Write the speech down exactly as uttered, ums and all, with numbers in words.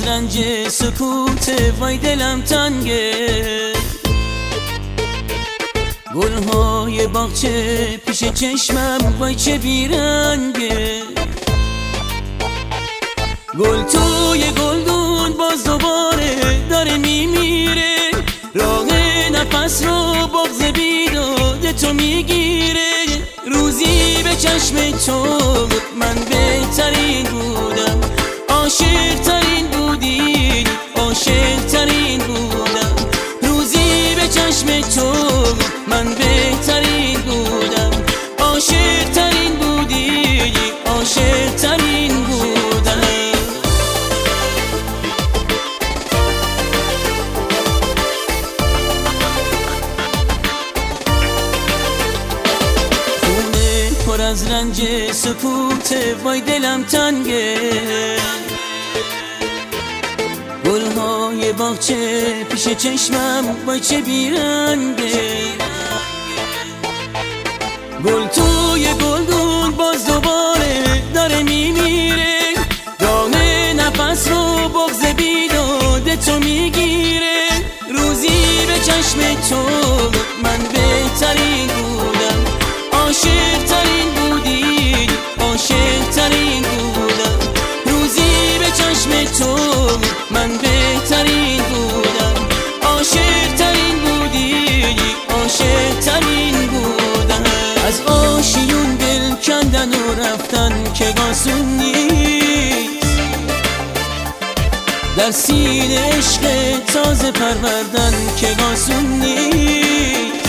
از رنج سکوت وای دلم تنگه. گلهای باغچه پیش چشمم وای چه بیرنگه. گل توی گلدون باز دوباره داره میمیره. راه نفس رو بغض بیداد تو میگیره. روزی به چشم تو من بهترین بودم، عاشق ترین بودی، عاشق ترین بودم. روزی به چشم تو من بهترین بودم، عاشق ترین بودی، عاشق ترین بودم. خونه پر از رنج سکوت وای دلم تنگه. گلهای باغچه پیش چشمم وای چه بیرنگه. گل توی گلدون باز دوباره داره میمیره. راه نفس رو بغض بیداد تو میگیره. روزی به چشم تو من بهترین بودم، عاشق ترین بودی، عاشق ترین بودم. روزی به چشم تو من بهترین بودم، عاشق ترین بودی، عاشق ترین بودم. از آشیون دل کندن و رفتن که آسون نیست. در سینه عشق تازه پروردن که آسون نیست.